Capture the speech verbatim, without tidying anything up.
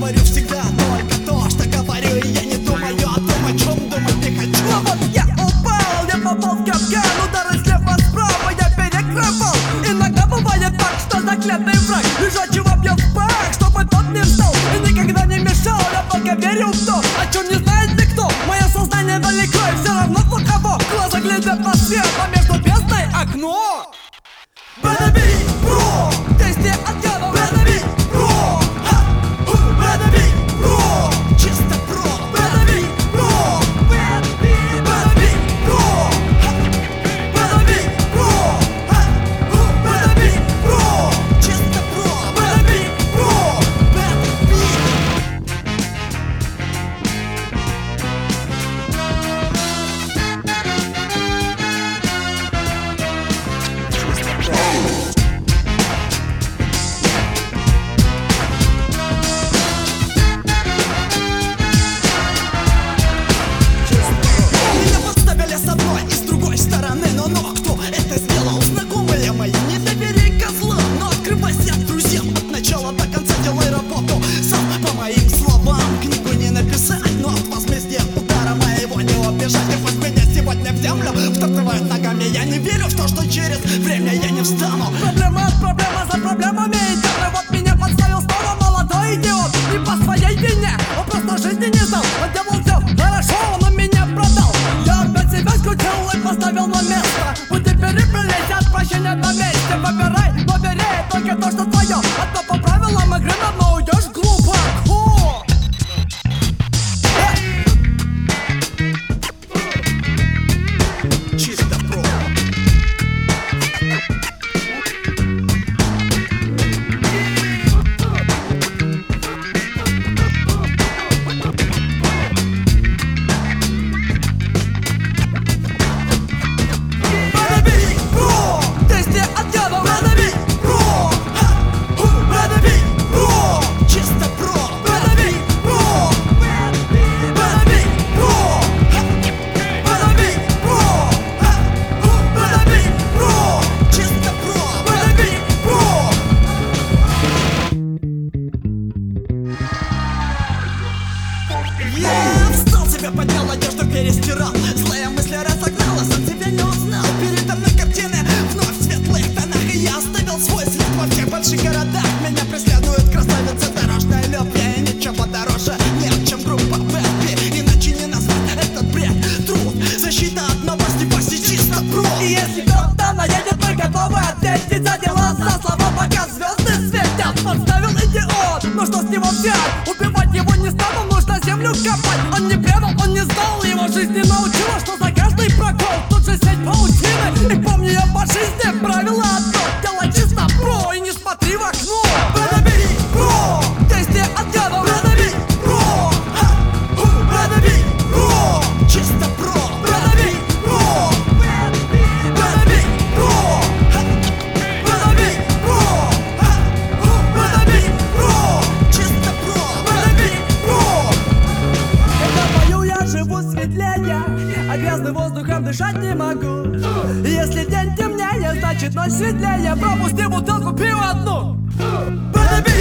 говорю всегда только то, что говорю, и я не думаю о том, о чем думать не хочу. А вот я упал, я попал в капкан, удары слева справа я перекрывал. Иногда бывает так, что заклятый враг лежачего бьет в пах, чтобы тот не встал и никогда не мешал. Я только верю в то, о чем не знает никто. Мое сознание далеко и все равно плохово. Глаза глядят на свет, а между бездной окно. Better be raw, действие от дьявола. Better be raw, better be raw, Чисто про. better be raw, better be Про. better be raw, better be raw, Чисто про. better be raw. Меня подставили с одной и с другой стороны, но но кто это сделал? Знакомые мои, не доверяй козлам, но открывайся друзьям от начала до конца, делай работу сам по моим словам. Книгу не написать, но от возмездия удара моего не убежать. И пусть меня сегодня в землю втоптывают ногами, я не верю в то, что через время я не встану. Проблема от проблема за проблемами идет. И вот меня подставил снова молодой идиот. Не по своей вине, он просто жизни не знал. Он делал все хорошо, он меня продал. Я опять себя скрутил и поставил на место. Пути переплелись от прощения до мести. Выбирай, но бери только то, что твое. А то по правилам игры давно уйдешь глубоко. Чисто про. Better be raw, действие от дьявола. Better be raw, better be raw, Чисто про. better be raw, better be raw, better be raw, better be raw, Чисто про. better be raw. Я встал, себя поднял, одежду перестирал, злые мысли разогнал, а сам себя не узнал. Передо мной картины вновь в светлых тонах, и я оставил свой след во всех больших городах. Меня преследует красавица дорожная любви, и ничего дороже нет, чем группа Бэтби. Иначе не назвать этот бред. Труд, защита от новости, паси чисто про. И если кто-то наедет, мы готовы ответить за дела, за слова, пока звезды светят. Подставил идиот, но что с него взять? Убивать его не стану, нужно землю копать. Он не предал, он не знал, его жизнь не научила, что за каждый прокол тут же сеть паутины. И помни я по жизни правила одно: делай чисто про и не смотри в окно. Better be raw, действие от дьявола. Better be raw, Better be raw. Чисто про. better be raw, better be raw, better be raw, better be raw, Чисто про. better be raw. Когда пою, я живу светлее, а грязным воздухом дышать не могу. Если день темнее, значит ночь светлее. Пропусти бутылку пива одну. Better be